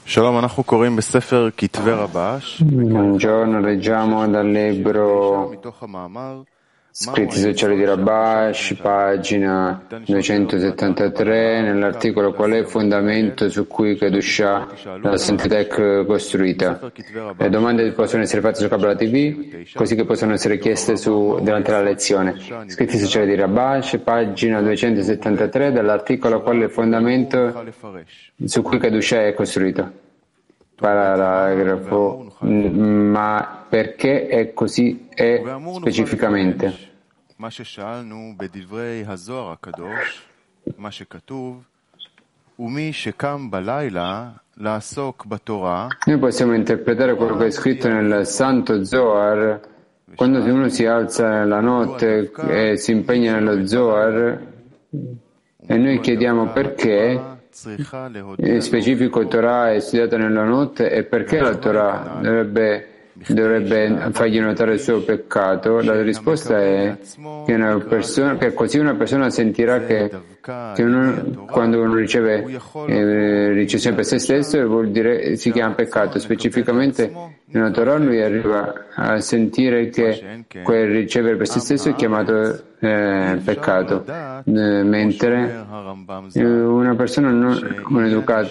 Buongiorno, leggiamo dal libro Scritti sociali di Rabash, pagina 273, nell'articolo Qual è il fondamento su cui Kedushah, la santità è costruita. Le domande possono essere fatte su Kabbalah TV, così che possono essere chieste durante la lezione. Scritti sociali di Rabash, pagina 273, dall'articolo Qual è il fondamento su cui Kedushah è costruito. Paragrafo, ma perché è così specificamente? Noi possiamo interpretare quello che è scritto nel Santo Zohar. Quando uno si alza la notte e si impegna nello Zohar, e noi chiediamo perché in specifico Torah è studiata nella notte e perché la Torah dovrebbe fargli notare il suo peccato. La risposta è che così una persona sentirà che quando uno riceve sempre se stesso, vuol dire si chiama peccato. Specificamente nella Torah lui arriva a sentire che quel ricevere per se stesso è chiamato peccato, mentre una persona non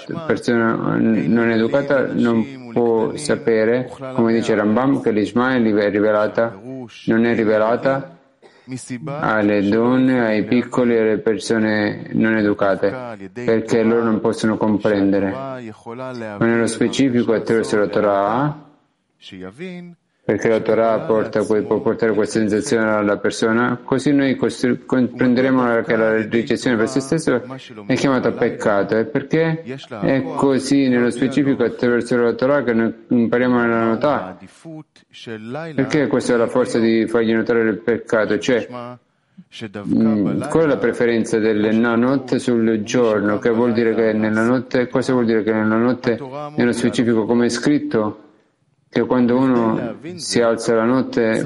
educata non può sapere, come dice Rambam, che l'Ishma non è rivelata alle donne, ai piccoli e alle persone non educate, perché loro non possono comprendere. Ma nello specifico attraverso la Torah, perché la Torah può portare questa sensazione alla persona, così noi comprenderemo che la ricezione per se stesso è chiamata peccato. E perché è così nello specifico attraverso la Torah che noi impariamo nella notà? Perché questa è la forza di fargli notare il peccato? Cioè, qual è la preferenza della notte sul giorno? Che vuol dire che nella notte, cosa vuol dire che nella notte, nello specifico, come è scritto, che quando uno si alza la notte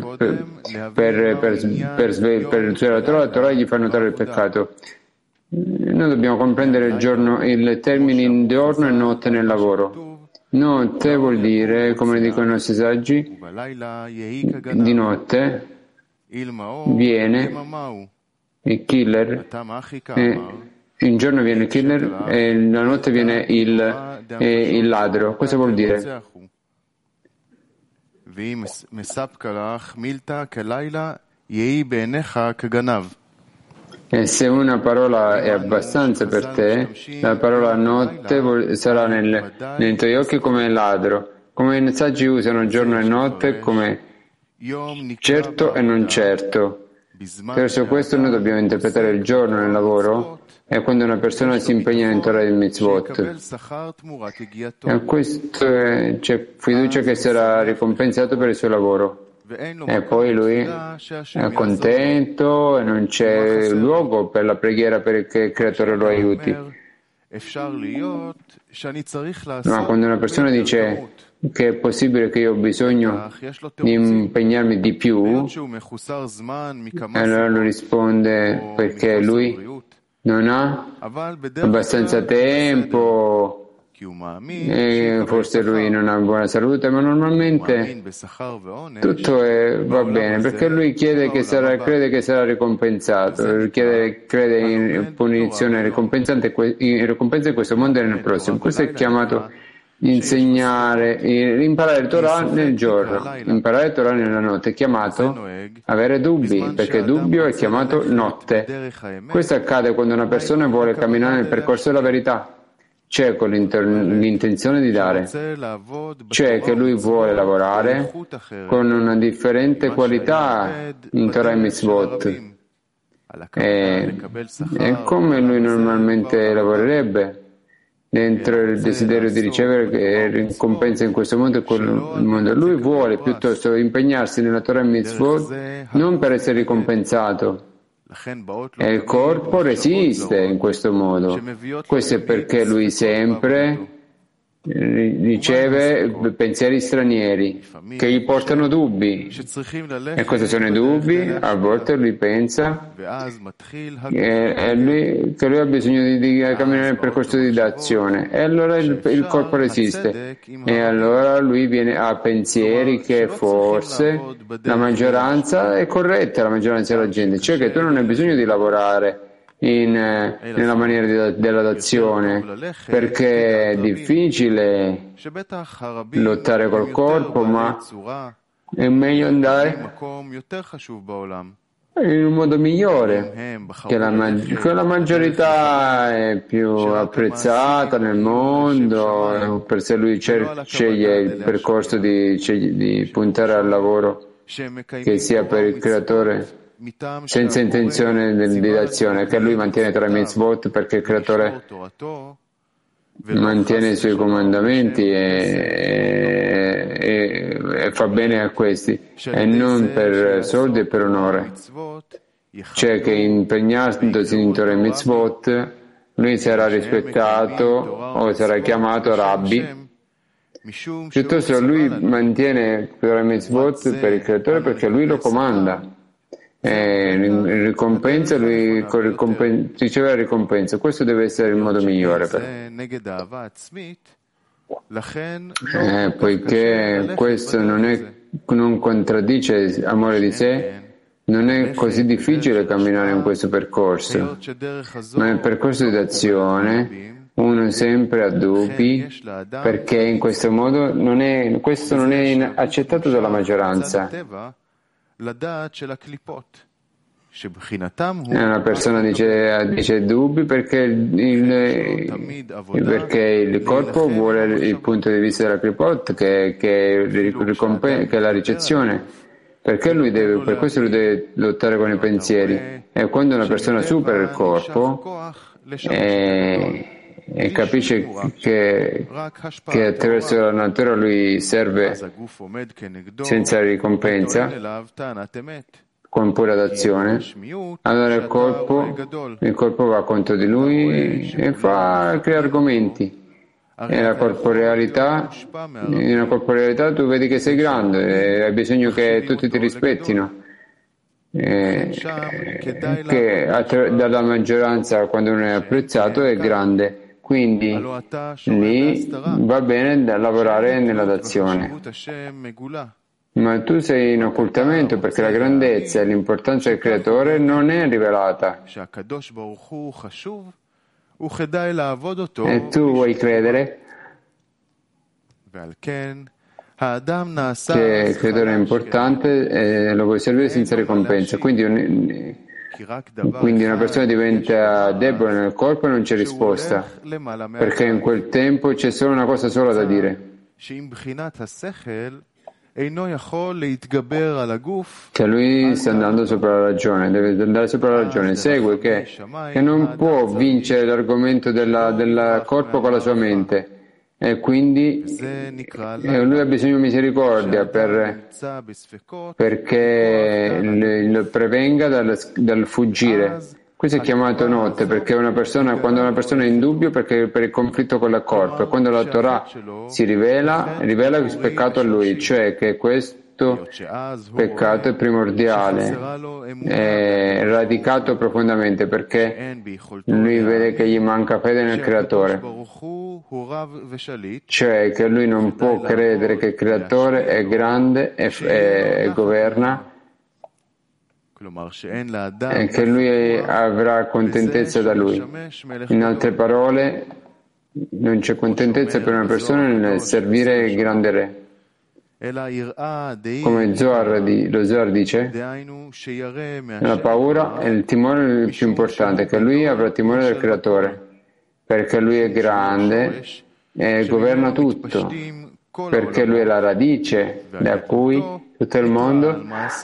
per la Torah gli fa notare il peccato. Noi dobbiamo comprendere il termine giorno e notte nel lavoro. Notte vuol dire, come dicono i nostri saggi, di notte viene il killer, il giorno viene il killer e la notte viene il ladro. Cosa vuol dire? E se una parola è abbastanza per te, la parola notte sarà nei tuoi occhi come ladro. Come i saggi usano giorno e notte come certo e non certo. Attraverso questo noi dobbiamo interpretare il giorno nel lavoro e quando una persona si impegna in Torah e Mitzvot. E a questo c'è fiducia che sarà ricompensato per il suo lavoro. E poi lui è contento e non c'è luogo per la preghiera perché il Creatore lo aiuti. Ma quando una persona dice che è possibile che io ho bisogno di impegnarmi di più, allora lui risponde perché lui non ha abbastanza tempo e forse lui non ha buona salute, ma normalmente tutto va bene perché lui crede che sarà ricompensato, crede in punizione ricompensa in questo mondo e nel prossimo. Questo è chiamato imparare il Torah nel giorno, imparare il Torah nella notte è chiamato avere dubbi, perché dubbio è chiamato notte. Questo accade quando una persona vuole camminare nel percorso della verità, cioè con l'intenzione di dare, cioè che lui vuole lavorare con una differente qualità in Torah e Mitzvot, e come lui normalmente lavorerebbe dentro il desiderio di ricevere ricompensa in questo mondo e quel mondo. Lui vuole piuttosto impegnarsi nella Torah e Mitzvot non per essere ricompensato. E il corpo resiste in questo modo. Questo è perché lui sempre riceve pensieri stranieri che gli portano dubbi. E cosa sono i dubbi? A volte lui pensa che lui ha bisogno di camminare il percorso di azione e allora il corpo resiste e allora lui ha pensieri che forse la maggioranza è corretta, la maggioranza della gente, cioè che tu non hai bisogno di lavorare nella maniera della dazione, perché è difficile lottare col corpo, ma è meglio andare in un modo migliore, che la maggiorità è più apprezzata nel mondo, per se lui sceglie il percorso di puntare al lavoro che sia per il creatore senza intenzione di dazione, che lui mantiene tra i mitzvot perché il creatore mantiene i suoi comandamenti e fa bene a questi e non per soldi e per onore, cioè che impegnandosi in Torah e mitzvot lui sarà rispettato o sarà chiamato Rabbi, piuttosto lui mantiene Torah e mitzvot per il creatore perché lui lo comanda. Ricompensa, lui riceve la ricompensa. Questo deve essere il modo migliore poiché questo non contraddice amore di sé, non è così difficile camminare in questo percorso, ma nel percorso di azione uno sempre ha dubbi perché in questo modo questo non è accettato dalla maggioranza. Una persona dice dubbi perché il corpo vuole il punto di vista della clipot che è la ricezione, perché per questo lui deve lottare con i pensieri, e quando una persona supera il corpo e capisce che attraverso la natura lui serve senza ricompensa con pura d'azione, allora il corpo va contro di lui e crea argomenti. E nella corporealità tu vedi che sei grande e hai bisogno che tutti ti rispettino, che dalla maggioranza quando non è apprezzato è grande, quindi lì va bene da lavorare nella dazione. Ma tu sei in occultamento perché la grandezza e l'importanza del creatore non è rivelata. E tu vuoi credere che il creatore è importante e lo vuoi servire senza ricompensa. Quindi una persona diventa debole nel corpo e non c'è risposta, perché in quel tempo c'è solo una cosa sola da dire. Che lui sta andando sopra la ragione, deve andare sopra la ragione, segue che non può vincere l'argomento del corpo con la sua mente e quindi lui ha bisogno di misericordia perché lo prevenga dal fuggire. Questo è chiamato notte, perché quando una persona è in dubbio perché per il conflitto con il corpo, e quando la Torah si rivela il peccato a lui, cioè che questo peccato è primordiale, è radicato profondamente perché lui vede che gli manca fede nel creatore, cioè che lui non può credere che il creatore è grande e governa, e che lui avrà contentezza da lui. In altre parole, non c'è contentezza per una persona nel servire il grande re. Come lo Zohar dice, la paura è il timore più importante, che lui avrà timore del creatore, perché lui è grande e governa tutto, perché lui è la radice da cui tutto il mondo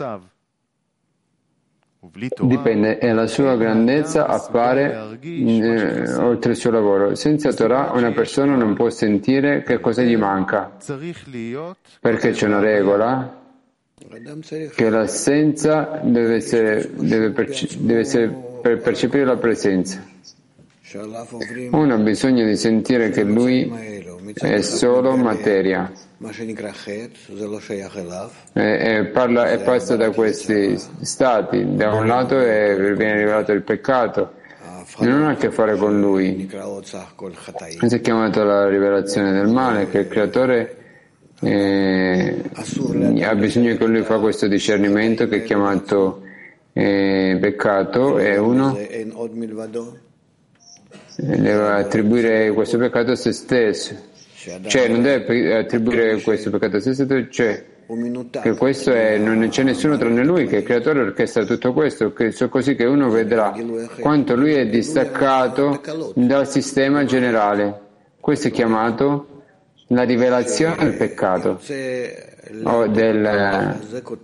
dipende e la sua grandezza appare oltre il suo lavoro. Senza Torah una persona non può sentire che cosa gli manca, perché c'è una regola che l'assenza deve per percepire la presenza. Uno ha bisogno di sentire che lui è solo materia. E passa da questi stati. Da un lato viene rivelato il peccato, non ha a che fare con lui. Si è chiamato la rivelazione del male, che il creatore ha bisogno che lui fa questo discernimento che è chiamato peccato, e uno deve attribuire questo peccato a se stesso, cioè non deve attribuire questo peccato a se stesso, cioè che questo non c'è nessuno tranne lui, che il creatore orchestra tutto questo, così che uno vedrà quanto lui è distaccato dal sistema generale. Questo è chiamato la rivelazione del peccato o della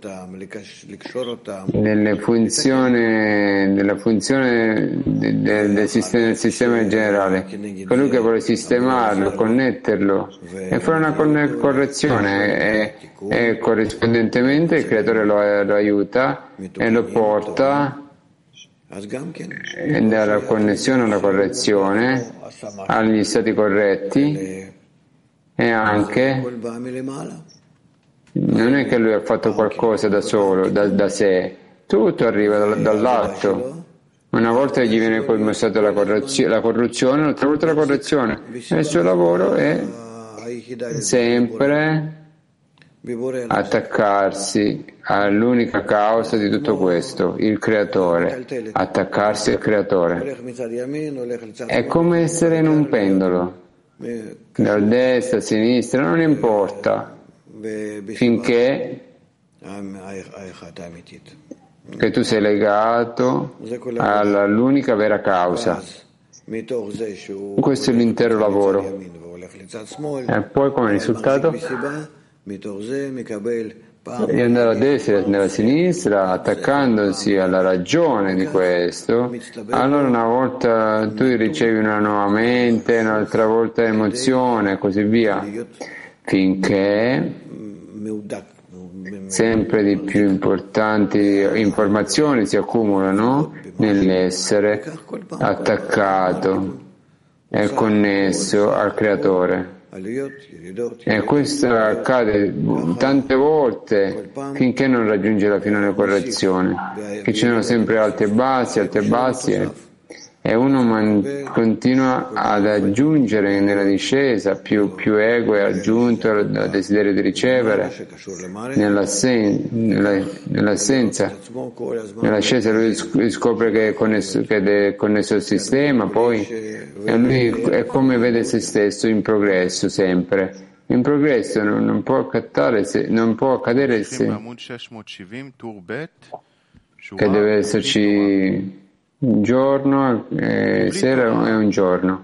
funzione del sistema generale. Colui che vuole sistemarlo, connetterlo e fare una correzione e corrispondentemente il creatore lo aiuta e lo porta dalla connessione alla correzione agli stati corretti. E anche non è che lui ha fatto qualcosa da solo, da sé, tutto arriva dall'alto. Una volta gli viene poi mostrata la corruzione, un'altra volta la correzione. E il suo lavoro è sempre attaccarsi all'unica causa di tutto questo, il creatore, attaccarsi al creatore. È come essere in un pendolo. Da destra a sinistra non importa, finché che tu sei legato all'unica vera causa. Questo è l'intero lavoro. E poi come risultato di andare a destra e andare a sinistra, attaccandosi alla ragione di questo, allora una volta tu ricevi una nuova mente, un'altra volta emozione e così via, finché sempre di più importanti informazioni si accumulano nell'essere attaccato e connesso al creatore. E questo accade tante volte finché non raggiunge la finale correzione, che ci sono sempre alti e bassi e uno continua ad aggiungere nella discesa, più ego è aggiunto al desiderio di ricevere, nell'assenza. Nell'ascesa lui scopre che è connesso al sistema, poi lui è come vede se stesso in progresso sempre. In progresso non può accadere che deve esserci un giorno, sera è un giorno.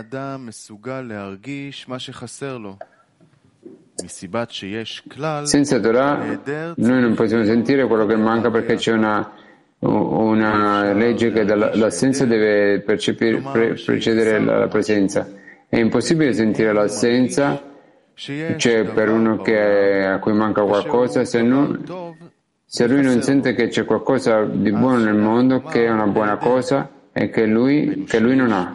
Senza Torah noi non possiamo sentire quello che manca, perché c'è una legge che l'assenza deve precedere la presenza. È impossibile sentire l'assenza, cioè per uno a cui manca qualcosa, se lui non sente che c'è qualcosa di buono nel mondo, che è una buona cosa e che lui non ha.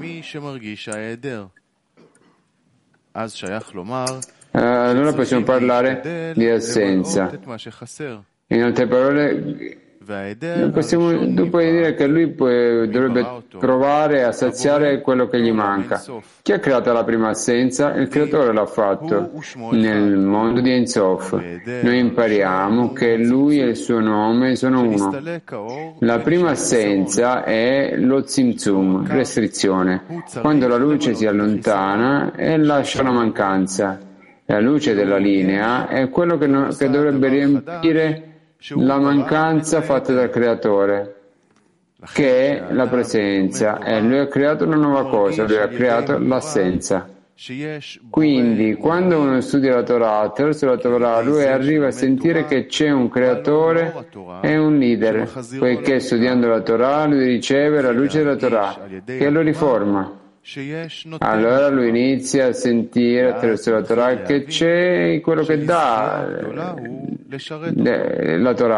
Allora possiamo parlare di assenza. In altre parole, tu puoi dire che lui dovrebbe provare a saziare quello che gli manca. Chi ha creato la prima assenza? Il creatore l'ha fatto nel mondo di Ein Sof. Noi impariamo che lui e il suo nome sono uno. La prima assenza è lo tzimtzum, restrizione, quando la luce si allontana e lascia la mancanza. La luce della linea è quello che dovrebbe riempire la mancanza fatta dal creatore, che è la presenza, e lui ha creato una nuova cosa, lui ha creato l'assenza. Quindi quando uno studia la Torah, attraverso la Torah lui arriva a sentire che c'è un creatore e un leader, poiché studiando la Torah lui riceve la luce della Torah che lo riforma. Allora lui inizia a sentire attraverso la Torah che c'è quello che dà la Torah,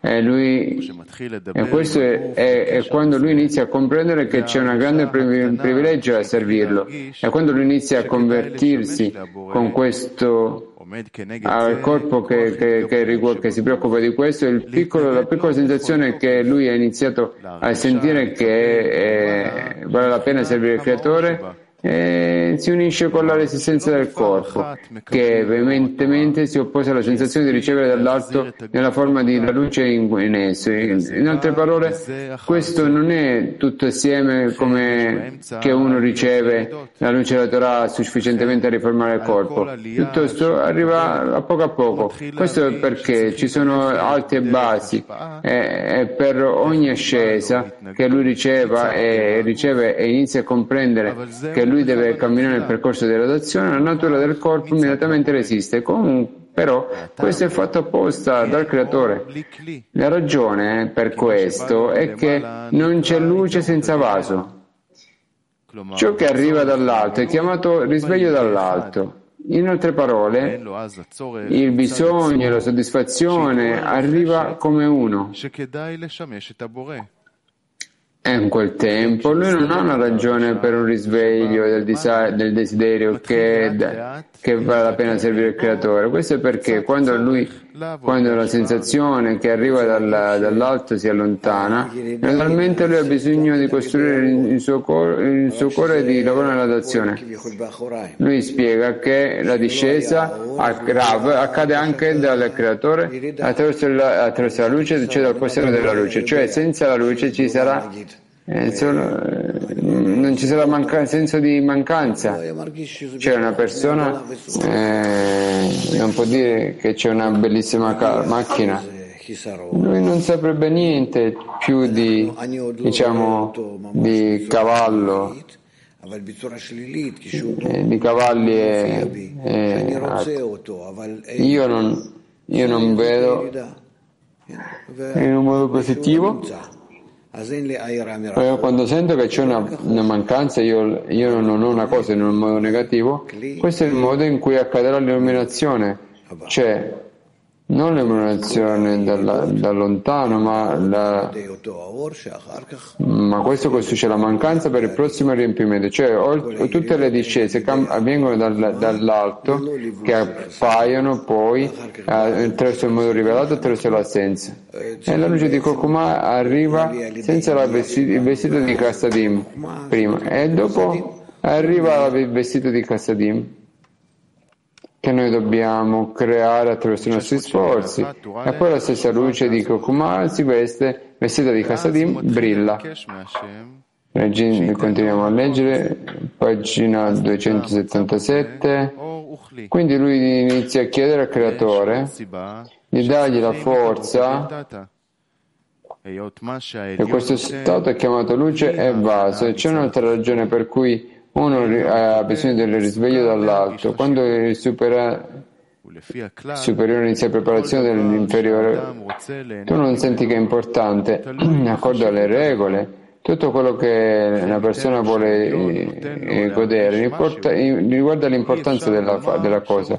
E questo è quando lui inizia a comprendere che c'è un grande privilegio a servirlo. E quando lui inizia a convertirsi con questo al corpo che si preoccupa di questo, la piccola sensazione che lui ha iniziato a sentire che vale la pena servire il Creatore, si unisce con la resistenza del corpo, che veementemente si oppone alla sensazione di ricevere dall'alto nella forma di la luce in esso. In altre parole, questo non è tutto assieme come che uno riceve la luce della Torah sufficientemente a riformare il corpo. Piuttosto arriva a poco. Questo è perché ci sono alti e bassi, e per ogni ascesa che lui riceve e inizia a comprendere che lui deve camminare nel percorso di gradazione, la natura del corpo immediatamente resiste. Però questo è fatto apposta dal Creatore. La ragione per questo è che non c'è luce senza vaso. Ciò che arriva dall'alto è chiamato risveglio dall'alto. In altre parole, il bisogno e la soddisfazione arriva come uno. E in quel tempo lui non ha una ragione per un risveglio del desiderio che vale la pena servire il Creatore. Questo è perché quando la sensazione che arriva dall'alto si allontana, naturalmente lui ha bisogno di costruire il suo cuore e di lavorare nell'azione. Lui spiega che la discesa accade anche dal Creatore attraverso la luce, cioè dal possesso della luce, cioè senza la luce ci sarà non ci sarà senso di mancanza. C'è una persona non può dire che c'è una bellissima macchina, lui non saprebbe niente più di cavallo, di cavalli io non vedo in un modo positivo. Quando sento che c'è una mancanza, io non ho una cosa in un modo negativo, questo è il modo in cui accadrà l'illuminazione, cioè non l'illuminazione da lontano, ma questo costituisce la mancanza per il prossimo riempimento, cioè tutte le discese avvengono dall'alto che appaiono poi attraverso il modo rivelato, attraverso l'assenza. E la luce di Kokuma arriva senza il vestito di Kassadim prima e dopo arriva il vestito di Kassadim che noi dobbiamo creare attraverso i nostri sforzi, e poi la stessa luce di Kokuma si vestita di Kassadim, brilla. Continuiamo a leggere, pagina 277. Quindi lui inizia a chiedere al Creatore di dargli la forza, e questo stato è chiamato luce e vaso, e c'è un'altra ragione per cui uno ha bisogno del risveglio dall'alto. Quando il superiore inizia la preparazione dell'inferiore, tu non senti che è importante, in accordo alle regole, tutto quello che una persona vuole godere riguarda l'importanza della cosa.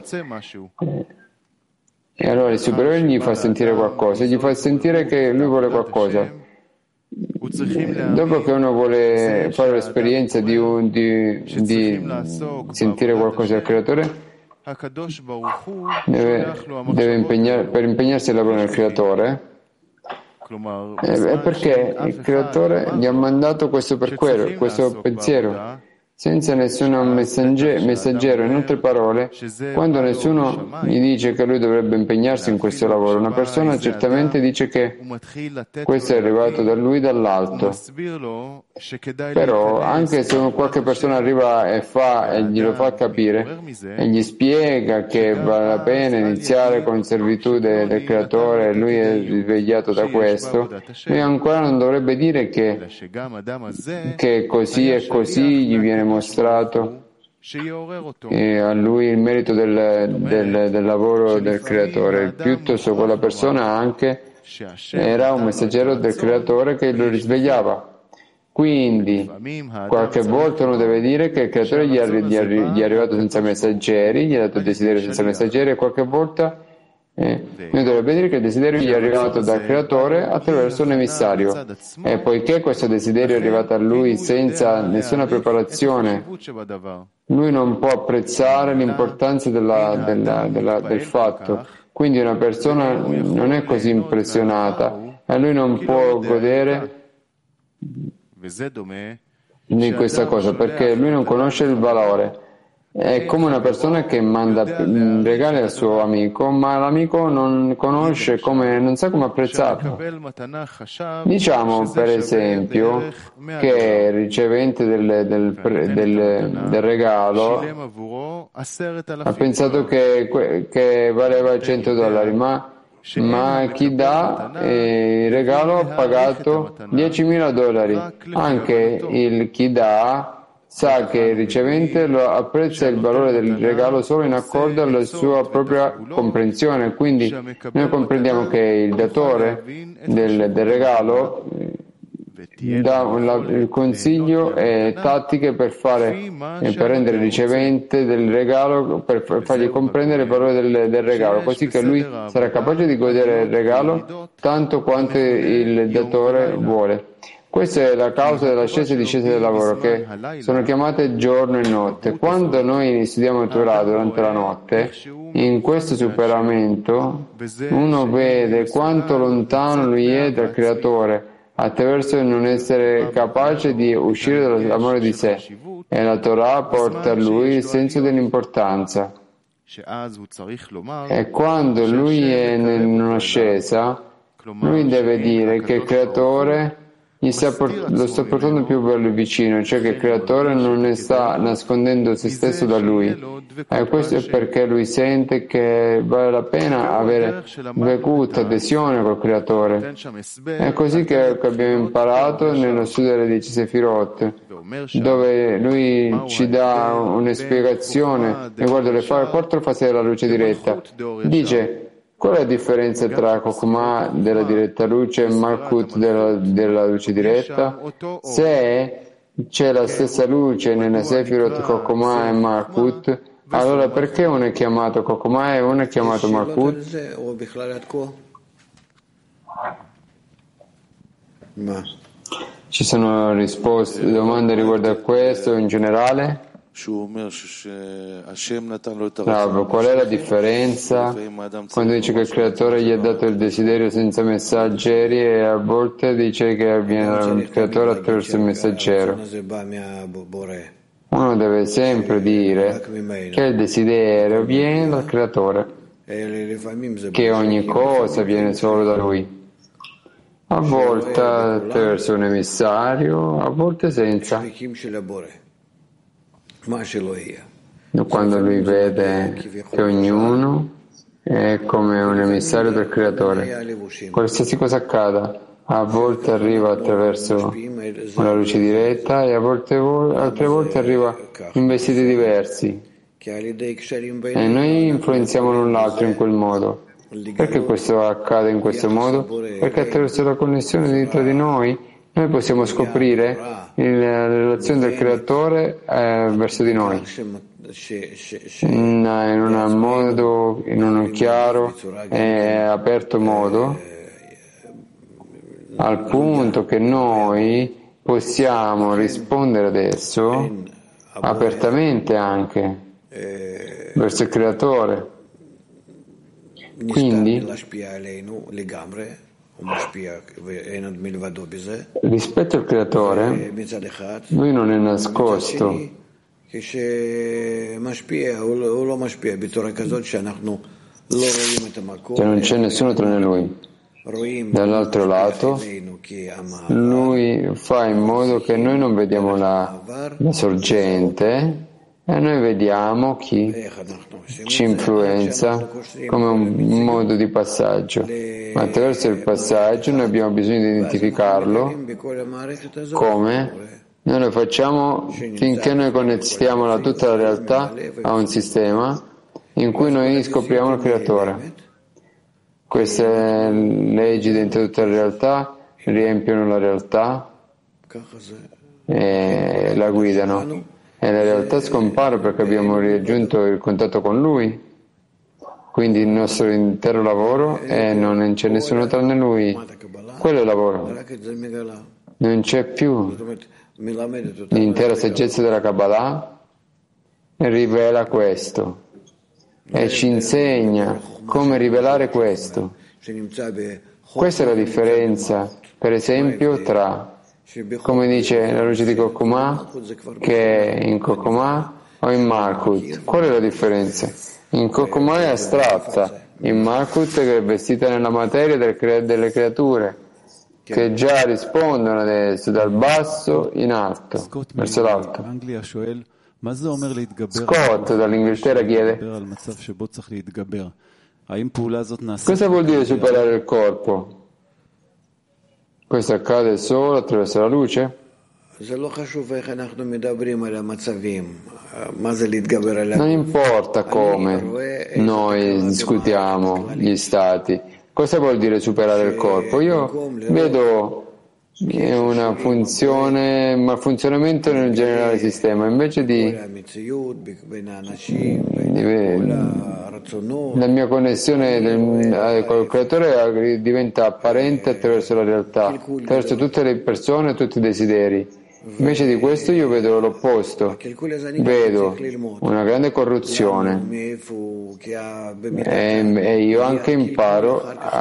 E allora il superiore gli fa sentire qualcosa, gli fa sentire che lui vuole qualcosa. Dopo che uno vuole fare l'esperienza di sentire qualcosa dal Creatore, per impegnarsi al lavoro nel Creatore, è perché il Creatore gli ha mandato questo pensiero, senza nessun messaggero. In altre parole, quando nessuno gli dice che lui dovrebbe impegnarsi in questo lavoro, una persona certamente dice che questo è arrivato da lui dall'alto. Però anche se qualche persona arriva e glielo fa capire e gli spiega che vale la pena iniziare con servitù del Creatore, e lui è risvegliato da questo, lui ancora non dovrebbe dire che così e così gli viene mostrato a lui il merito del lavoro del Creatore. Piuttosto quella persona anche era un messaggero del Creatore che lo risvegliava. Quindi qualche volta uno deve dire che il Creatore gli è arrivato senza messaggeri, gli ha dato desiderio senza messaggeri, e qualche volta Noi dovrebbe dire che il desiderio gli è arrivato dal Creatore attraverso un emissario, e poiché questo desiderio è arrivato a lui senza nessuna preparazione, lui non può apprezzare l'importanza del fatto. Quindi una persona non è così impressionata e lui non può godere di questa cosa perché lui non conosce il valore. È come una persona che manda regali al suo amico, ma l'amico non conosce non sa come apprezzarlo. Diciamo, per esempio, che il ricevente del regalo ha pensato che valeva $100, ma chi dà il regalo ha pagato $10.000. Anche chi dà sa che il ricevente apprezza il valore del regalo solo in accordo alla sua propria comprensione. Quindi noi comprendiamo che il datore del regalo dà il consiglio e tattiche per rendere il ricevente del regalo, per fargli comprendere il valore del regalo, così che lui sarà capace di godere il regalo tanto quanto il datore vuole. Questa è la causa dell'ascesa e discesa del lavoro, che sono chiamate giorno e notte. Quando noi studiamo il Torah durante la notte, in questo superamento, uno vede quanto lontano lui è dal Creatore, attraverso il non essere capace di uscire dall'amore di sé, e la Torah porta a lui il senso dell'importanza. E quando lui è in un'ascesa, lui deve dire che il Creatore lo sta portando più vicino, cioè che il Creatore non ne sta nascondendo se stesso da lui. E questo è perché lui sente che vale la pena avere bevuto adesione col Creatore. È così che abbiamo imparato nello studio delle 10 Sefirot, dove lui ci dà una spiegazione riguardo le 4 fasi della luce diretta. Dice: qual è la differenza tra Chokhmah della diretta luce e Malkut della luce diretta? Se c'è la stessa luce nella Sefirot Chokhmah e Malkut, allora perché uno è chiamato Chokhmah e uno è chiamato Malkut? Ci sono domande riguardo a questo in generale? Bravo, qual è la differenza quando dice che il Creatore gli ha dato il desiderio senza messaggeri e a volte dice che avviene dal Creatore attraverso il messaggero? Uno deve sempre dire che il desiderio viene dal Creatore, che ogni cosa viene solo da Lui. A volte attraverso un emissario, a volte senza. Quando lui vede che ognuno è come un emissario del Creatore, qualsiasi cosa accada, a volte arriva attraverso una luce diretta e altre volte arriva in vestiti diversi. E noi influenziamo l'un l'altro in quel modo. Perché questo accade in questo modo? Perché attraverso la connessione tra di noi possiamo scoprire la relazione del Creatore verso di noi in un chiaro e aperto modo, al punto che noi possiamo rispondere adesso apertamente anche verso il Creatore. Quindi, rispetto al Creatore, lui non è nascosto, cioè non c'è nessuno tranne lui. Dall'altro lato, lui fa in modo che noi non vediamo la sorgente e noi vediamo chi ci influenza come un modo di passaggio. Ma attraverso il passaggio noi abbiamo bisogno di identificarlo come noi lo facciamo finché noi connettiamo tutta la realtà a un sistema in cui noi scopriamo il Creatore. Queste leggi dentro tutta la realtà riempiono la realtà e la guidano. E la realtà scompare perché abbiamo raggiunto il contatto con Lui. Quindi il nostro intero lavoro è non c'è nessuno tranne Lui. Quello è il lavoro. Non c'è più. L'intera saggezza della Kabbalah rivela questo e ci insegna come rivelare questo. Questa è la differenza, per esempio, tra, come dice la luce di Kokuma, che è in Kokuma o in Malkut. Qual è la differenza? In Kokuma è astratta, in Malkut che è vestita nella materia delle creature, che già rispondono adesso dal basso in alto, verso l'alto. Scott dall'Inghilterra chiede: cosa vuol dire superare il corpo? Questo accade solo attraverso la luce? Non importa come noi discutiamo gli stati. Cosa vuol dire superare il corpo? Io vedo una funzione, un funzionamento nel generale sistema, invece la mia connessione col creatore diventa apparente attraverso la realtà, attraverso tutte le persone e tutti i desideri. Invece di questo io vedo l'opposto, vedo una grande corruzione e io anche imparo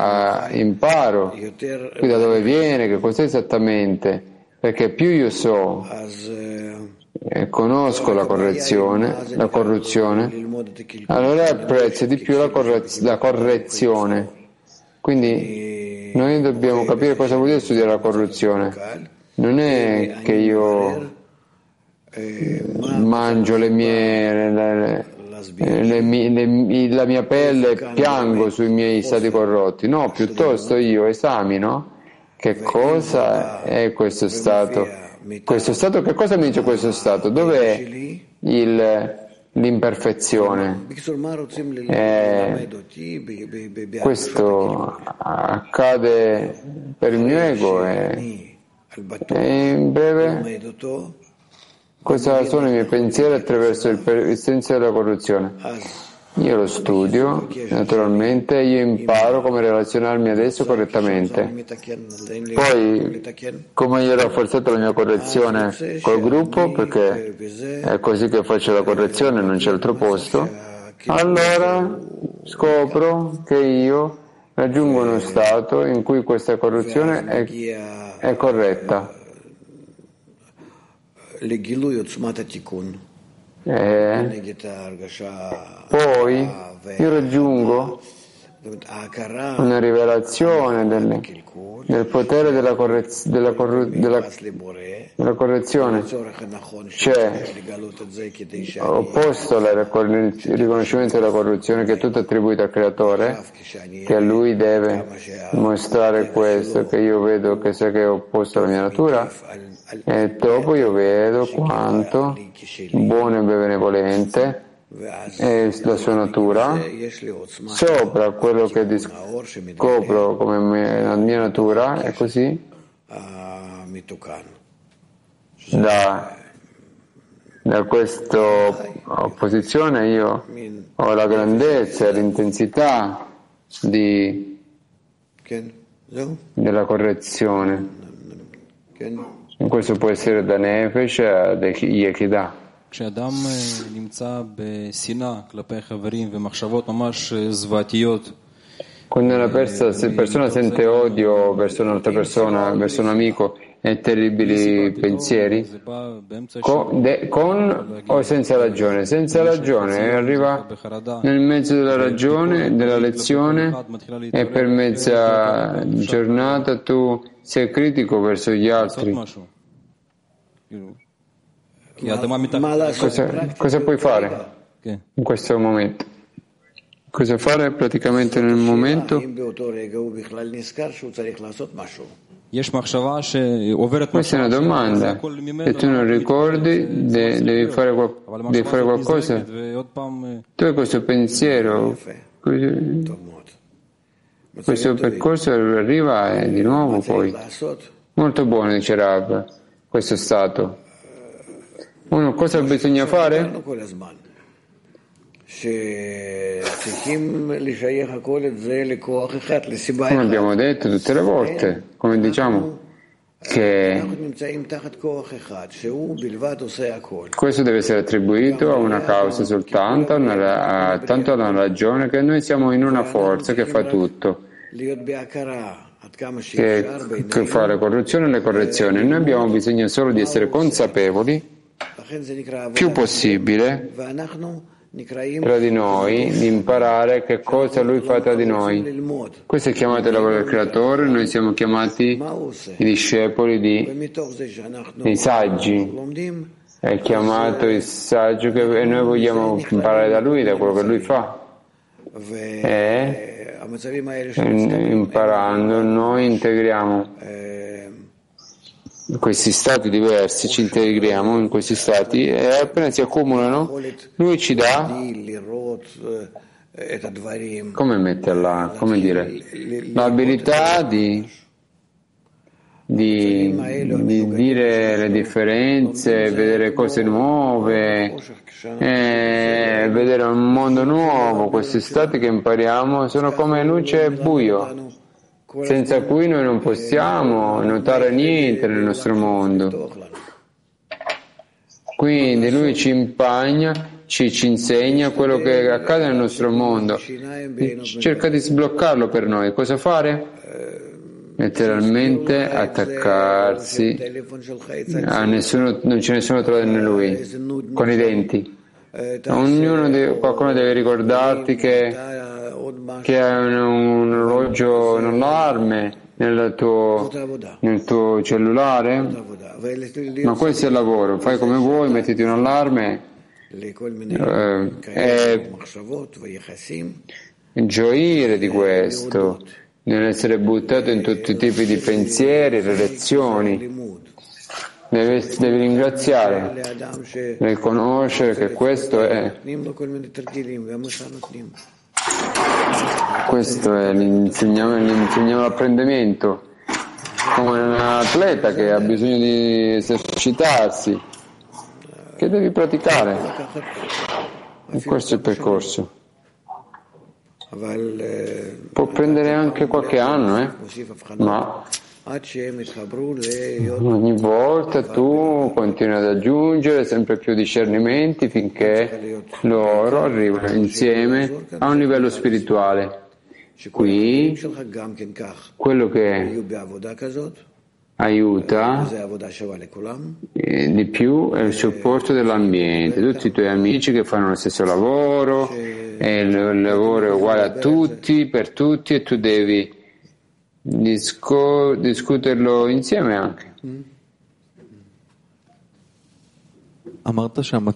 qui da dove viene, che cos'è esattamente, perché più io so e conosco la corruzione, allora apprezzo di più la correzione. Quindi noi dobbiamo capire cosa vuol dire studiare la corruzione. Non è che io mangio la mia pelle e piango sui miei stati corrotti. No, piuttosto io esamino che cosa è questo stato. Questo stato, che cosa mi dice questo stato? Dov'è l'imperfezione? Questo accade per il mio ego e in breve cosa sono i miei pensieri attraverso il senso della corruzione. Io lo studio, naturalmente, io imparo come relazionarmi adesso correttamente. Poi, come io ho rafforzato la mia correzione col gruppo, perché è così che faccio la correzione, non c'è altro posto, allora scopro che io raggiungo uno stato in cui questa corruzione è corretta. Poi io raggiungo una rivelazione del potere della correzione, cioè opposto al riconoscimento della corruzione, che è tutto attribuito al creatore, che a lui deve mostrare questo, che io vedo che è opposto alla mia natura, e dopo io vedo quanto buono e benevolente è la sua natura, sopra quello che scopro come la mia natura, e così da questa opposizione io ho la grandezza e l'intensità della correzione. Questo può essere da Nefesh a Yechidah. כשאדם נמצא בשנאה כלפי חברים ומחשבות ממש זוועתיות. Quando una persona sente odio verso un'altra persona, verso un amico, e terribili pensieri, con o senza ragione? Senza ragione, arriva nel mezzo della ragione, della lezione, e per mezza giornata tu sei critico verso gli altri. Cosa puoi fare in questo momento? Cosa fare praticamente nel momento? Questa è una domanda. Se tu non ricordi, devi fare qualcosa. Tu hai questo pensiero, questo percorso arriva di nuovo poi. Molto buono, dice Rav, questo stato. Uno cosa bisogna fare? Come abbiamo detto tutte le volte, come diciamo, che questo deve essere attribuito a una causa soltanto, tanto a una ragione, che noi siamo in una forza che fa tutto, che fa la corruzione e le correzioni. Noi abbiamo bisogno solo di essere consapevoli più possibile tra di noi, di imparare che cosa Lui fa tra di noi. Questo è chiamato il lavoro del Creatore, noi siamo chiamati i discepoli dei saggi. È chiamato il saggio e noi vogliamo imparare da Lui, da quello che Lui fa. E imparando noi integriamo questi stati diversi, ci integriamo in questi stati e appena si accumulano Lui ci dà, come metterla, come dire, l'abilità di dire le differenze, vedere cose nuove, vedere un mondo nuovo. Questi stati che impariamo sono come luce e buio, senza cui noi non possiamo notare niente nel nostro mondo. Quindi Lui ci impagna, ci insegna quello che accade nel nostro mondo, cerca di sbloccarlo per noi. Cosa fare? Letteralmente attaccarsi a nessuno, non c'è nessuno tra di Lui, con i denti. Qualcuno deve ricordarti che hai un orologio, un allarme nel tuo cellulare, ma questo è il lavoro. Fai come vuoi, mettiti un allarme e gioire di questo, nell'essere buttato in tutti i tipi di pensieri, relazioni. Devi ringraziare, riconoscere che questo è l'insegnamento, l'apprendimento, come un atleta che ha bisogno di esercitarsi, che devi praticare. E questo è il percorso. Può prendere anche qualche anno, ma ogni volta tu continui ad aggiungere sempre più discernimenti finché loro arrivano insieme a un livello spirituale. Qui quello che aiuta di più è il supporto dell'ambiente, tutti i tuoi amici che fanno lo stesso lavoro e il lavoro è uguale a tutti, per tutti, e tu devi discuterlo insieme anche. Hai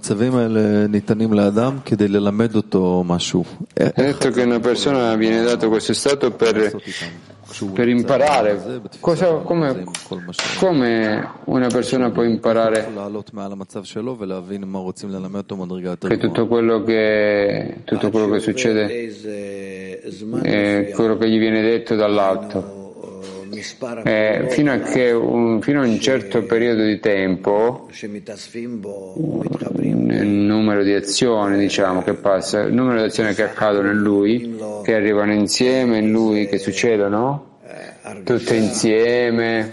detto che una persona viene dato questo stato per imparare. Come una persona può imparare che tutto quello che succede è quello che gli viene detto dall'alto? Fino a un certo periodo di tempo, il numero di azioni, diciamo, che passa, il numero di azioni che accadono in lui, che arrivano insieme in lui, che succedono tutte insieme,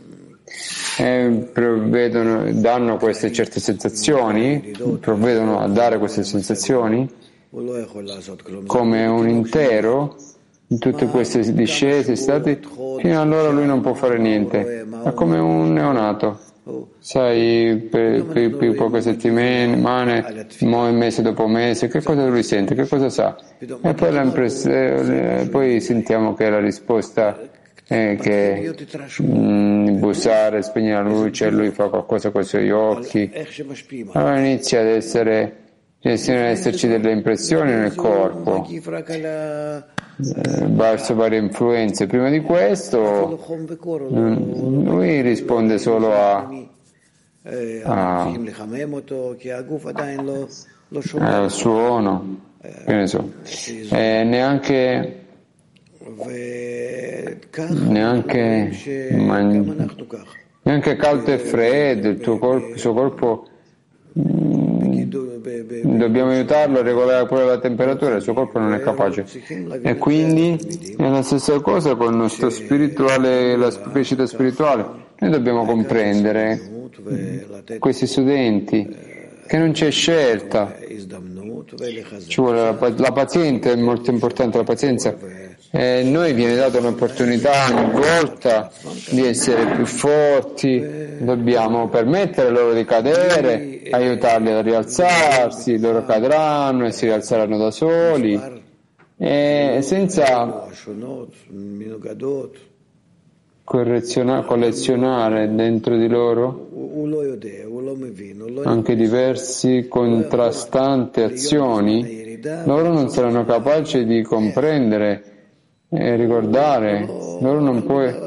danno queste certe sensazioni, provvedono a dare queste sensazioni come un intero. In tutte queste discese, stati, fino allora lui non può fare niente, è come un neonato, sai, per poche settimane, mese dopo mese, che cosa lui sente, che cosa sa, e poi sentiamo che la risposta è che bussare, spegnere la luce, lui fa qualcosa con i suoi occhi, allora inizia ad esserci delle impressioni nel corpo verso varie influenze. Prima di questo lui risponde solo al suono, che ne so, neanche caldo e freddo, il suo corpo dobbiamo aiutarlo a regolare pure la temperatura, il suo corpo non è capace. E quindi è la stessa cosa con il nostro spirituale, la crescita spirituale. Noi dobbiamo comprendere, questi studenti, che non c'è scelta, ci vuole la pazienza, è molto importante la pazienza. Noi viene data un'opportunità ogni volta di essere più forti, dobbiamo permettere loro di cadere, aiutarli a rialzarsi, loro cadranno e si rialzeranno da soli, senza collezionare dentro di loro anche diversi contrastanti azioni. Loro non saranno capaci di comprendere e ricordare, loro non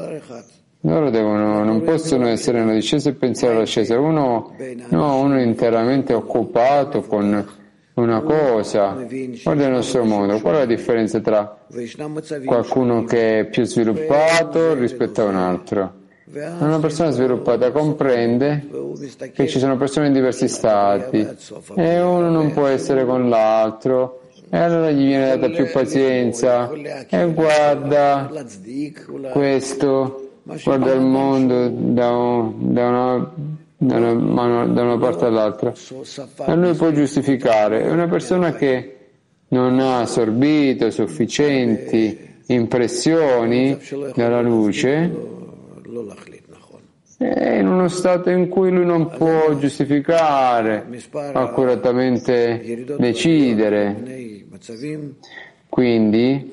possono essere nella discesa e pensare all'ascesa. Uno è interamente occupato con una cosa. Guarda il nostro mondo, qual è la differenza tra qualcuno che è più sviluppato rispetto a un altro? Una persona sviluppata comprende che ci sono persone in diversi stati e uno non può essere con l'altro, e allora gli viene data più pazienza e guarda questo, guarda il mondo da una parte all'altra e lui può giustificare. È una persona che non ha assorbito sufficienti impressioni dalla luce, è in uno stato in cui lui non può giustificare, accuratamente decidere. Quindi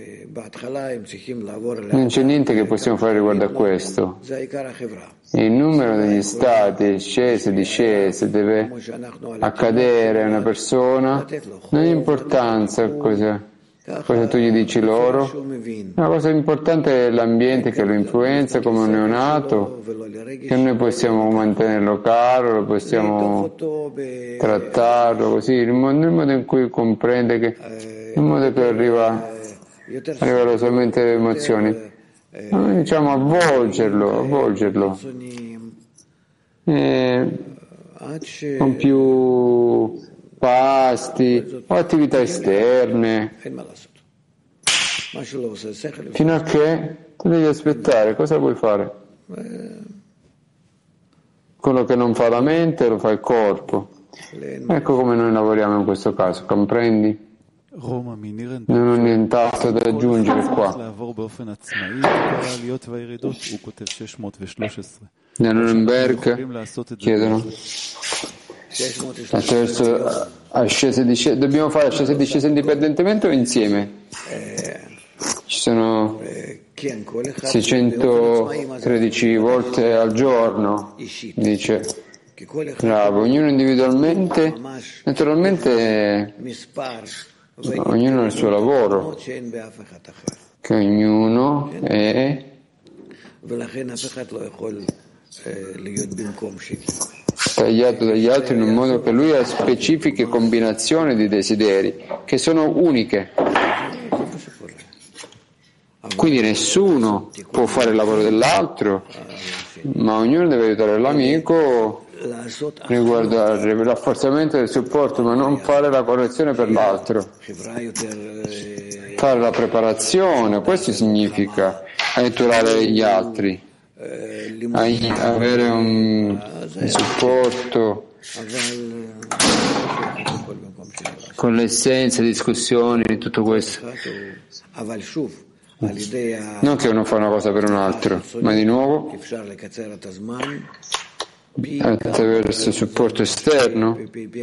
non c'è niente che possiamo fare riguardo a questo. Il numero degli stati, ascese e discese, deve accadere a una persona, non ha importanza cosa tu gli dici loro. La cosa importante è l'ambiente che lo influenza come un neonato, che noi possiamo mantenerlo caro, lo possiamo trattarlo così, nel modo in cui comprende che nel modo che arriva alla sua mente le emozioni. Noi diciamo avvolgerlo con più pasti o attività esterne, fino a che tu devi aspettare. Cosa vuoi fare? Quello che non fa la mente lo fa il corpo. Ecco come noi lavoriamo in questo caso, comprendi? Non ho nient'altro da aggiungere qua. Da Norenberg chiedono attraverso ascese e discese, dobbiamo fare ascese e discese indipendentemente o insieme? Ci sono 613 volte al giorno, dice bravo, ognuno individualmente, naturalmente ognuno ha il suo lavoro, che ognuno è tagliato dagli altri in un modo che lui ha specifiche combinazioni di desideri che sono uniche. Quindi nessuno può fare il lavoro dell'altro, ma ognuno deve aiutare l'amico riguardo al rafforzamento del supporto, ma non fare la correzione per l'altro, fare la preparazione. Questo significa aiutare gli altri, avere un supporto con l'essenza, discussioni, tutto questo. Non che uno fa una cosa per un altro, ma di nuovo attraverso il supporto esterno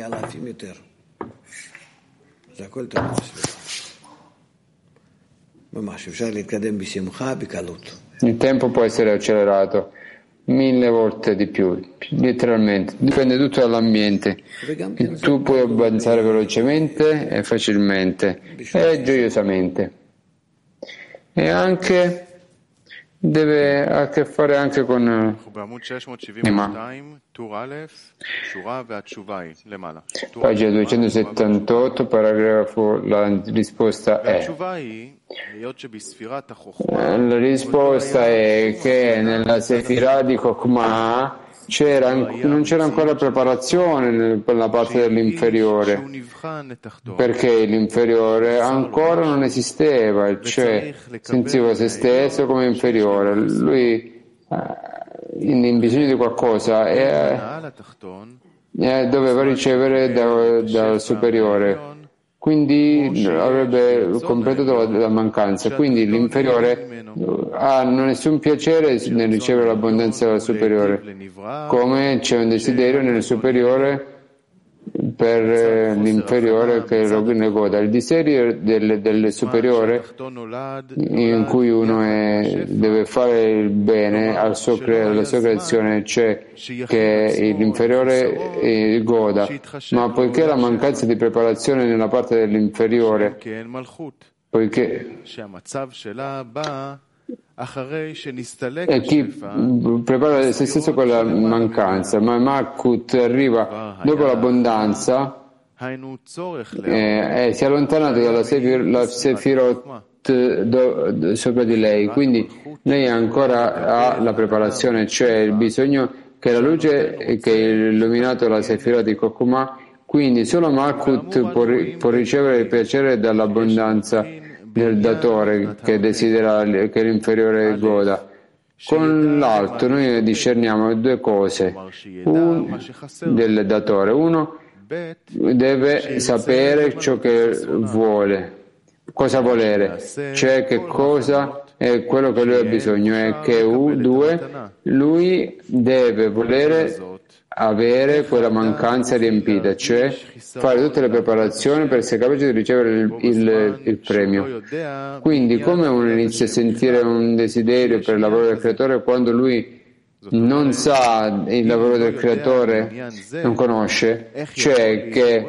il tempo può essere accelerato 1000 volte di più, letteralmente, dipende tutto dall'ambiente. Tu puoi avanzare velocemente e facilmente e gioiosamente, e anche deve a che fare anche con pagina 278, paragrafo, la risposta è che nella Sefirah di Chokhmah non c'era ancora preparazione per la parte dell'inferiore, perché l'inferiore ancora non esisteva, cioè sentiva se stesso come inferiore. Lui in bisogno di qualcosa doveva ricevere dal superiore, quindi avrebbe completato la mancanza. Quindi l'inferiore ha nessun piacere nel ricevere l'abbondanza dal superiore, come c'è un desiderio nel superiore per l'inferiore che ne goda. Il desiderio del superiore, in cui uno deve fare il bene alla sua creazione, cioè che l'inferiore goda, ma poiché la mancanza di preparazione nella parte dell'inferiore, poiché e chi prepara se stesso con la mancanza, ma Malkut arriva dopo l'abbondanza e si è allontanato dalla Sefirot sopra di lei, quindi lei ancora ha la preparazione, cioè il bisogno che la luce che è illuminato la Sefirot di Kokuma, quindi solo Malkut può ricevere il piacere dall'abbondanza del datore che desidera che l'inferiore goda. Con l'alto noi discerniamo due cose del datore. Uno deve sapere ciò che vuole, cosa volere, cioè che cosa è quello che lui ha bisogno, e che lui deve volere avere quella mancanza riempita, cioè fare tutte le preparazioni per essere capace di ricevere il premio. Quindi come uno inizia a sentire un desiderio per il lavoro del creatore quando lui non sa il lavoro del creatore, non conosce, cioè che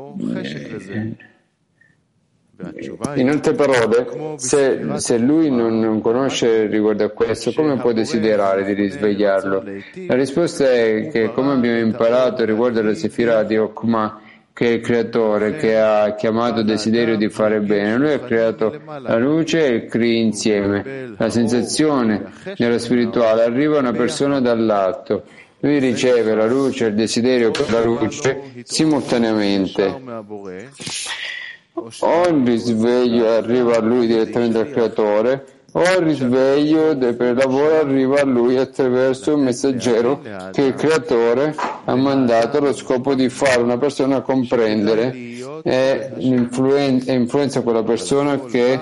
in altre parole, se lui non conosce riguardo a questo, come può desiderare di risvegliarlo? La risposta è che, come abbiamo imparato riguardo alla Sefira di Okma, che è il creatore che ha chiamato desiderio di fare bene, lui ha creato la luce e il Kri insieme. La sensazione nello spirituale arriva a una persona dall'alto. Lui riceve la luce e il desiderio per la luce simultaneamente. O il risveglio arriva a lui direttamente dal creatore, o il risveglio per il lavoro arriva a lui attraverso un messaggero che il creatore ha mandato allo scopo di fare una persona comprendere e influenza quella persona che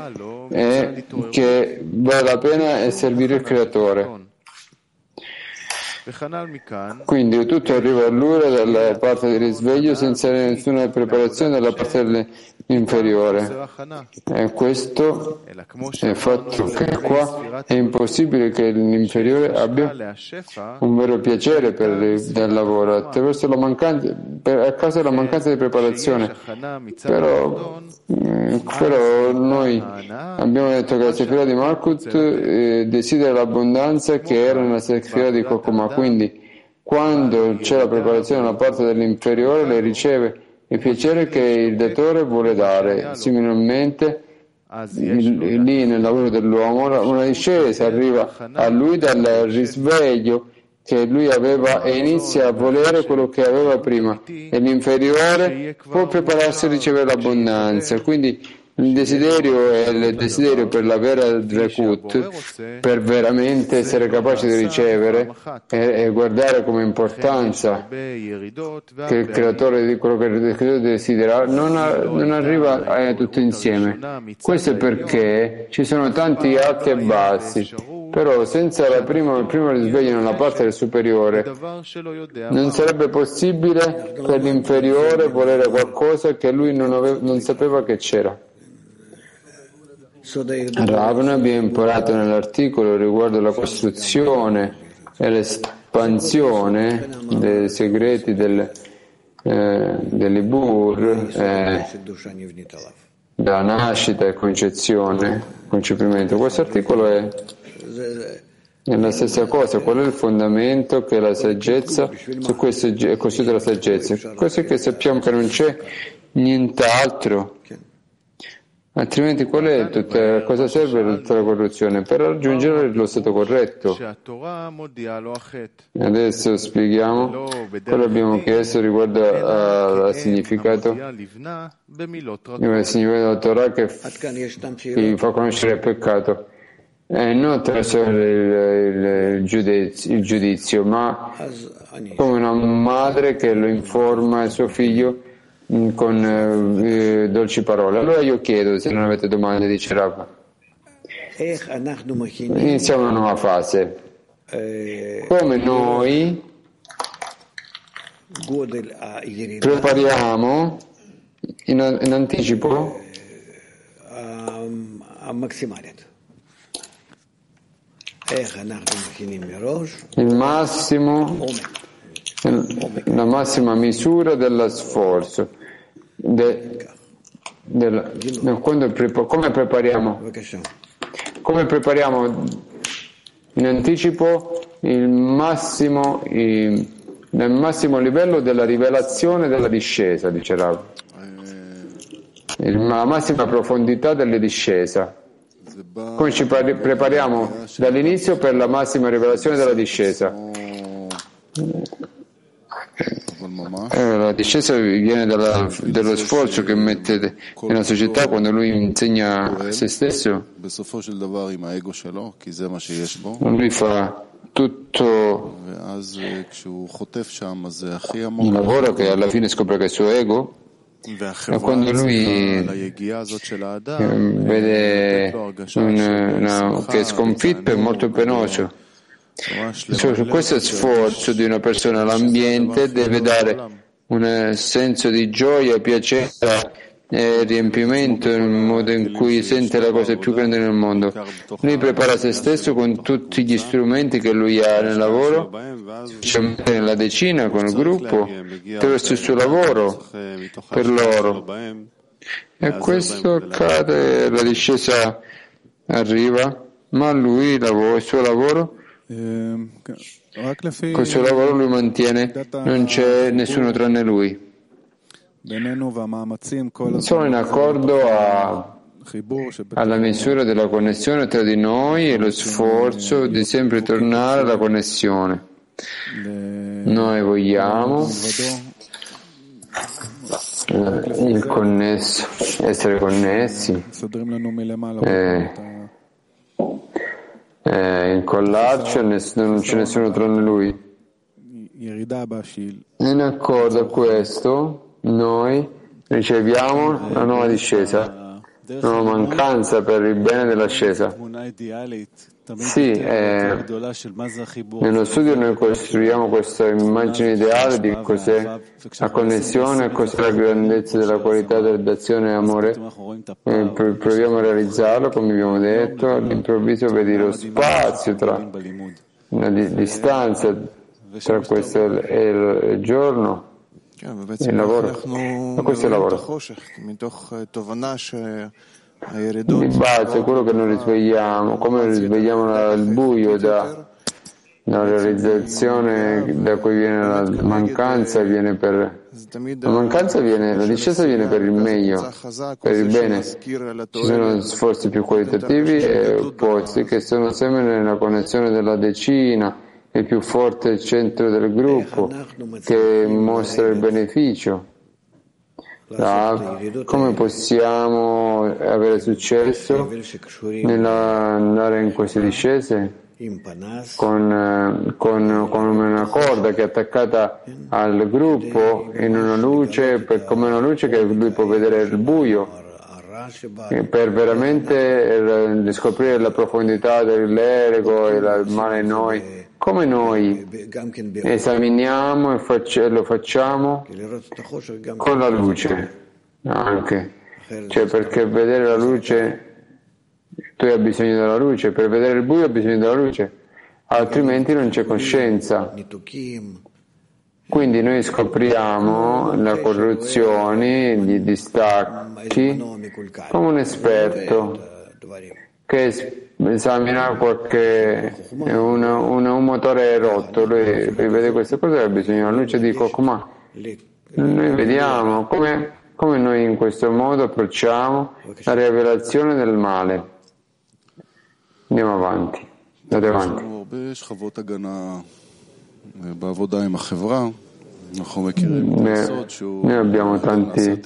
vale la pena servire il creatore. Quindi tutto arriva a lui dalla parte del risveglio senza nessuna preparazione dalla parte dell'inferiore. E questo è il fatto che qua è impossibile che l'inferiore abbia un vero piacere del lavoro attraverso a causa della mancanza di preparazione. Però noi abbiamo detto che la Sefira di Malkut desidera l'abbondanza che era nella Sefira di Kokuma. Quindi, quando c'è la preparazione da parte dell'inferiore, lei riceve il piacere che il datore vuole dare. Similarmente, lì nel lavoro dell'uomo, una discesa arriva a lui dal risveglio che lui aveva e inizia a volere quello che aveva prima, e l'inferiore può prepararsi a ricevere l'abbondanza. Quindi il desiderio è il desiderio per la vera Drekut, per veramente essere capace di ricevere e guardare come importanza che il creatore di quello che il creatore desidera non arriva tutto insieme. Questo è perché ci sono tanti alti e bassi, però senza il primo risveglio nella parte del superiore non sarebbe possibile per l'inferiore volere qualcosa che lui non sapeva che c'era. Ravana abbiamo imparato nell'articolo riguardo la costruzione e l'espansione dei segreti dell'Ibur, della nascita e concepimento. Questo articolo è la stessa cosa. Qual è il fondamento che la saggezza, su questo è costruita la saggezza? Questo è che sappiamo che non c'è nient'altro Altrimenti a cosa serve tutta la corruzione? Per raggiungere lo stato corretto. Adesso spieghiamo quello che abbiamo chiesto riguardo al significato della Torah che fa conoscere il peccato. Non attraverso il giudizio, ma come una madre che lo informa il suo figlio con dolci parole. Allora io chiedo, se non avete domande, dice Rav, iniziamo una nuova fase. Come noi prepariamo in anticipo il massimo, la massima misura dello sforzo. Come prepariamo? Come prepariamo in anticipo il massimo livello della rivelazione della discesa, dice Rav. La massima profondità della discesa. Come ci prepariamo dall'inizio per la massima rivelazione della discesa? La discesa viene dallo sforzo che mette nella società quando lui insegna a se stesso. Lui fa tutto un lavoro che alla fine scopre che è il suo ego. E quando lui vede che è sconfitto, è molto penoso. Su questo sforzo di una persona, l'ambiente deve dare un senso di gioia, piacere e riempimento nel modo in cui sente la cosa più grande nel mondo. Lui prepara se stesso con tutti gli strumenti che lui ha nel lavoro, specialmente nella decina, con il gruppo, attraverso il suo lavoro per loro. E questo accade, la discesa arriva, ma lui, il suo lavoro, col suo lavoro lui mantiene, non c'è nessuno tranne lui. Sono in accordo alla misura della connessione tra di noi e lo sforzo di sempre tornare alla connessione. Noi vogliamo essere connessi, incollarci, non c'è nessuno tranne lui. In accordo a questo noi riceviamo la nuova discesa, una mancanza per il bene dell'ascesa. Sì, nello studio noi costruiamo questa immagine ideale di cos'è la connessione, cos'è la grandezza della qualità dell'azione e amore. Proviamo a realizzarlo, come abbiamo detto, all'improvviso vedi lo spazio la distanza tra questo e il giorno. Il lavoro, ma questo è il lavoro. Di base, quello che noi risvegliamo, come risvegliamo dal buio, dalla realizzazione da cui viene la mancanza, la discesa viene per il meglio, per il bene. Ci sono sforzi più qualitativi e opposti che sono sempre nella connessione della decina, il più forte centro del gruppo che mostra il beneficio. Come possiamo avere successo nell'andare in queste discese? Con una corda che è attaccata al gruppo in una luce, come una luce che lui può vedere il buio, per veramente scoprire la profondità dell'ego e il male in noi. Come noi esaminiamo e lo facciamo con la luce anche, cioè perché vedere la luce tu hai bisogno della luce, per vedere il buio hai bisogno della luce, altrimenti non c'è coscienza. Quindi noi scopriamo la corruzione, gli distacchi come un esperto che esamina un motore è rotto, lui vede queste cose e ha bisogno della luce di Kokma. Noi vediamo come come noi in questo modo approcciamo la rivelazione del male. Andiamo avanti, andate avanti. Noi abbiamo tanti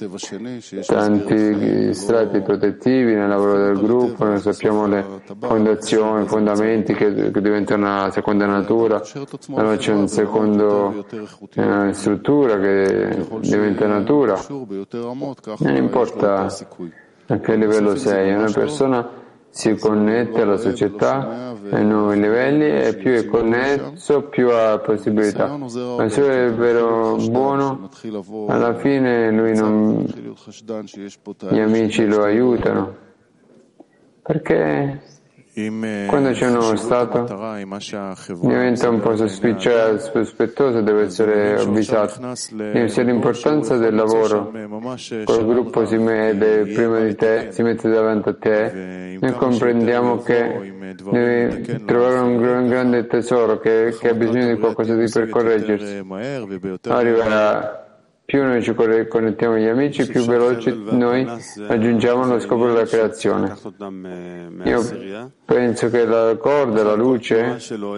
strati protettivi nel lavoro del gruppo, noi sappiamo le fondazioni, i fondamenti che diventano una seconda natura, allora c'è un secondo struttura che diventa natura. Non importa a che livello sei, una persona si connette alla società ai nuovi livelli e più è connesso più ha possibilità. Ma se è vero buono, alla fine lui gli amici lo aiutano. Perché quando c'è uno stato diventa un po' sospettoso, deve essere avvisato. Se l'importanza del lavoro col gruppo si mette prima di te, si mette davanti a te, noi comprendiamo che devi trovare un grande tesoro che ha bisogno di qualcosa per correggersi. Arriverà. Più noi ci connettiamo agli amici, più veloci noi raggiungiamo lo scopo della creazione. Io penso che la corda, la luce,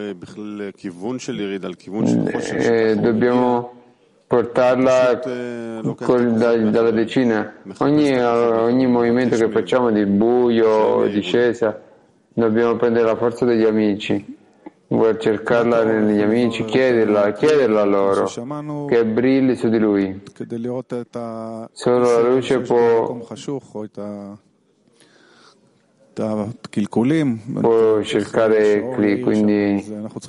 dobbiamo portarla dalla decina. Ogni movimento che facciamo di buio, discesa, dobbiamo prendere la forza degli amici. Vuoi cercarla negli amici, chiederla a loro che brilli su di lui. Solo la luce può cercare quindi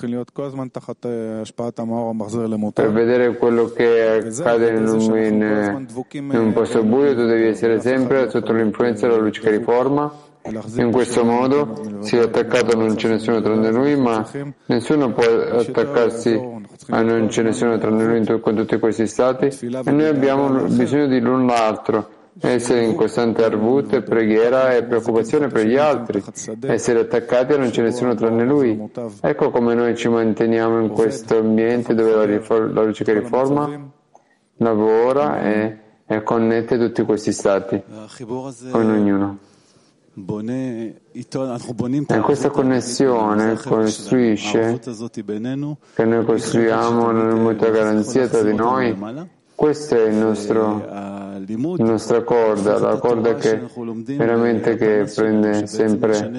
per vedere quello che accade in un posto buio tu devi essere sempre sotto l'influenza della luce che riforma. In questo modo, se attaccato non c'è nessuno tranne lui, ma nessuno può attaccarsi a non c'è nessuno tranne lui con tutti questi stati e noi abbiamo bisogno di l'un l'altro, essere in costante arvut, preghiera e preoccupazione per gli altri, essere attaccati a non c'è nessuno tranne lui. Ecco come noi ci manteniamo in questo ambiente dove la luce che riforma lavora e connette tutti questi stati con ognuno. E questa connessione costruisce che noi costruiamo una mutua garanzia tra di noi. Questa è la nostra corda, la corda che veramente che prende sempre.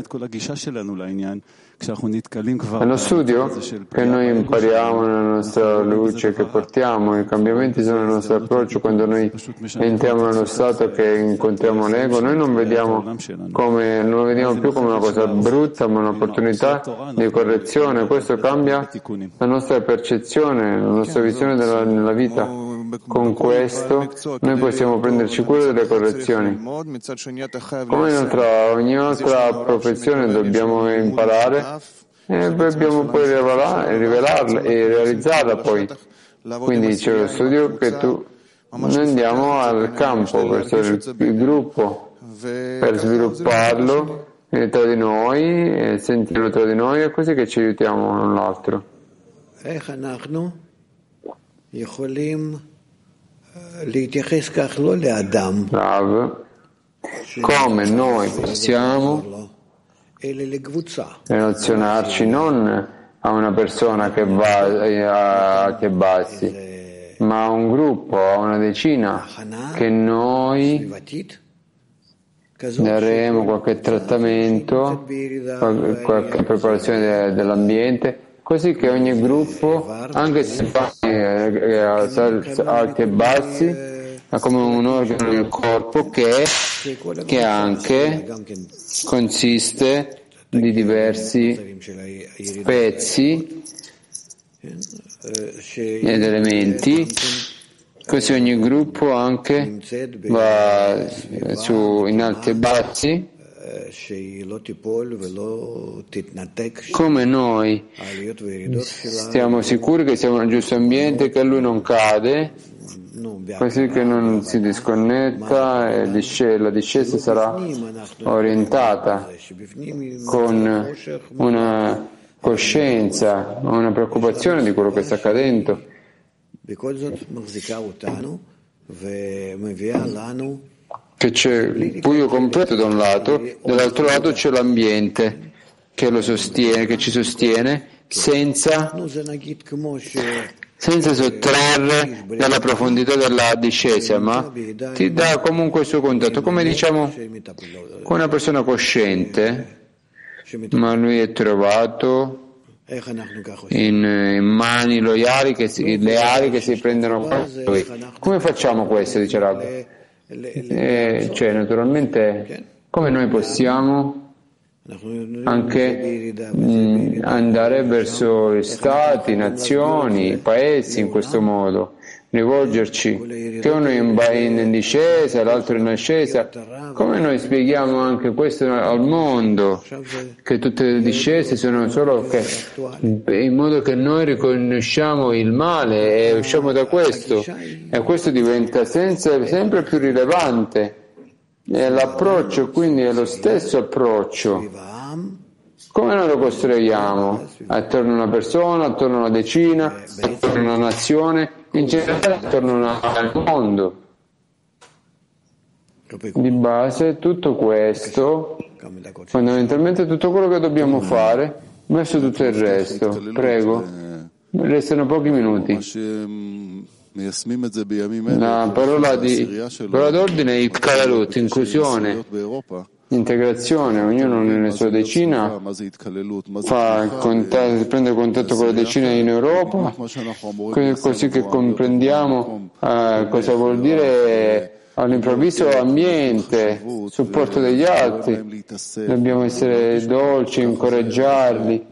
Nello studio che noi impariamo nella nostra luce che portiamo, i cambiamenti sono il nostro approccio. Quando noi entriamo nello stato che incontriamo l'ego, noi non lo vediamo più come una cosa brutta, ma un'opportunità di correzione. Questo cambia la nostra percezione, la nostra visione nella vita. Con questo noi possiamo prenderci cura delle correzioni. Come ogni altra professione dobbiamo imparare e dobbiamo poi rivelarla e realizzarla poi. Quindi c'è lo studio che noi andiamo al campo verso il gruppo per svilupparlo tra di noi e sentirlo tra di noi, è così che ci aiutiamo l'un l'altro. Rav, come noi possiamo relazionarci non a una persona che va a Kebassi, ma a un gruppo, a una decina, che noi daremo qualche trattamento, qualche preparazione dell'ambiente, così che ogni gruppo, anche se fa alti e bassi, ha come un organo del corpo che anche consiste di diversi pezzi ed elementi, così ogni gruppo anche va in alti e bassi, come noi stiamo sicuri che siamo nel giusto ambiente, che lui non cade, così che non si disconnetta e la discesa sarà orientata con una coscienza, una preoccupazione di quello che sta accadendo. che c'è il buio completo da un lato, dall'altro lato c'è l'ambiente che lo sostiene, che ci sostiene senza sottrarre dalla profondità della discesa, ma ti dà comunque il suo contatto, come diciamo con una persona cosciente, ma lui è trovato in mani leali che si prendono con lui. Come facciamo questo, dice Rabbi? Cioè, naturalmente, come noi possiamo anche andare verso stati, nazioni, paesi in questo modo, rivolgerci, che uno è in discesa, l'altro in ascesa. Come noi spieghiamo anche questo al mondo, che tutte le discese sono solo che, in modo che noi riconosciamo il male e usciamo da questo, e questo diventa sempre più rilevante. E l'approccio quindi è lo stesso approccio. Come noi lo costruiamo? Attorno a una persona, attorno a una decina, attorno a una nazione, in generale attorno al mondo. Di base tutto questo, fondamentalmente tutto quello che dobbiamo fare, messo tutto il resto. Prego, restano pochi minuti. La parola d'ordine è Itkalalut, inclusione, integrazione. Ognuno nella sua decina prende contatto con la decina in Europa, così che comprendiamo cosa vuol dire all'improvviso ambiente, supporto degli altri. Dobbiamo essere dolci, incoraggiarli,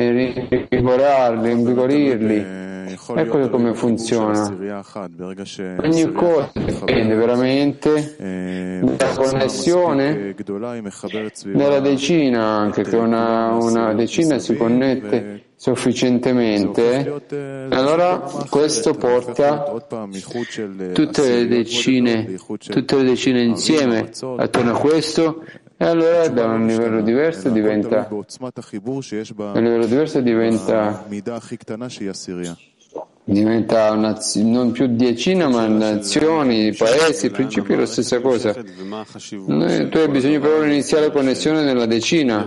invigorirli. Ecco come funziona. Ogni cosa dipende veramente dalla connessione della decina, anche che una decina si connette sufficientemente, allora questo porta tutte le decine insieme attorno a questo, e allora da un livello diverso diventa non più decina, ma nazioni, paesi, il principio è la stessa cosa. Tu hai bisogno però di un'iniziale connessione nella decina.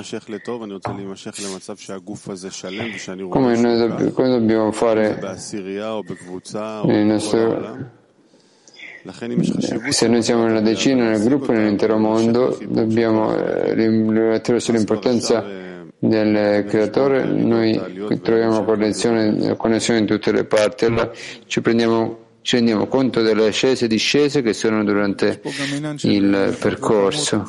Come dobbiamo fare se noi siamo nella decina, nel gruppo, nell'intero mondo, dobbiamo attraverso l'importanza del creatore, noi troviamo connessione in tutte le parti. Allora ci rendiamo conto delle ascese e discese che sono durante il percorso.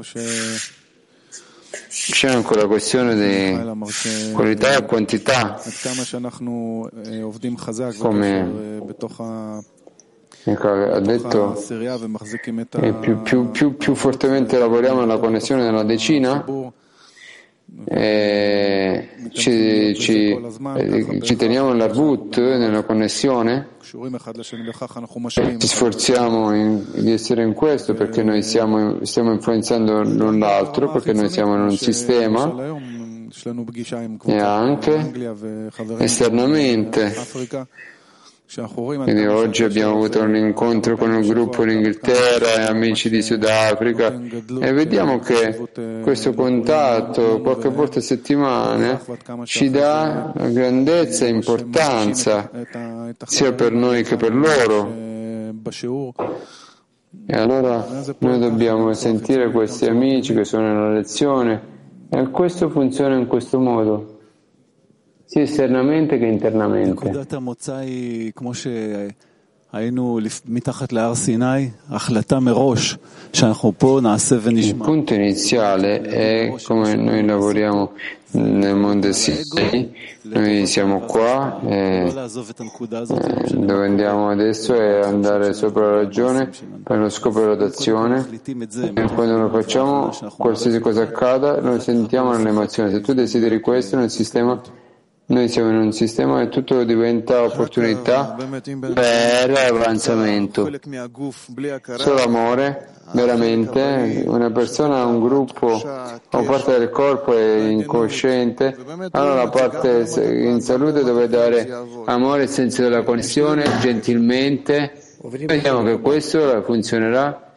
C'è anche la questione di qualità e quantità, come ha detto, più fortemente lavoriamo nella connessione nella decina, ci teniamo nell'arbut, nella connessione, ci sforziamo di essere in questo, perché noi stiamo influenzando l'un l'altro, perché noi siamo in un sistema, e anche esternamente. Quindi oggi abbiamo avuto un incontro con un gruppo in Inghilterra e amici di Sudafrica, e vediamo che questo contatto qualche volta a settimana ci dà grandezza e importanza sia per noi che per loro. E allora noi dobbiamo sentire questi amici che sono nella lezione, e questo funziona in questo modo, sia esternamente che internamente. Il punto iniziale è come noi lavoriamo nel Monte Sinai. Noi siamo qua, dove andiamo adesso è andare sopra la ragione per lo scopo della rotazione, e quando lo facciamo, qualsiasi cosa accada, noi sentiamo nell'emozione. Se tu desideri questo nel sistema, noi siamo in un sistema e tutto diventa opportunità per avanzamento. Solo amore, veramente, una persona, un gruppo o parte del corpo è incosciente, allora la parte in salute deve dare amore, senso della connessione, gentilmente, Vediamo che questo funzionerà